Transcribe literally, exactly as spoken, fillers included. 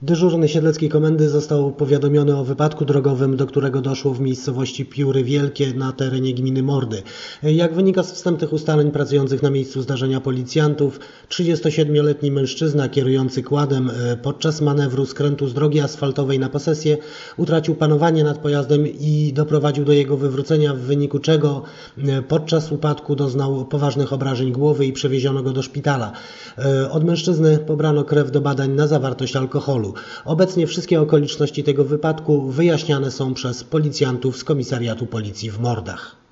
Dyżurny Siedleckiej Komendy został powiadomiony o wypadku drogowym, do którego doszło w miejscowości Pióry Wielkie na terenie gminy Mordy. Jak wynika z wstępnych ustaleń pracujących na miejscu zdarzenia policjantów, trzydziestosiedmioletni mężczyzna kierujący kładem podczas manewru skrętu z drogi asfaltowej na posesję utracił panowanie nad pojazdem i doprowadził do jego wywrócenia, w wyniku czego podczas upadku doznał poważnych obrażeń głowy i przewieziono go do szpitala. Od mężczyzny pobrano krew do badań na zawartość alkoholu. Obecnie wszystkie okoliczności tego wypadku wyjaśniane są przez policjantów z Komisariatu Policji w Mordach.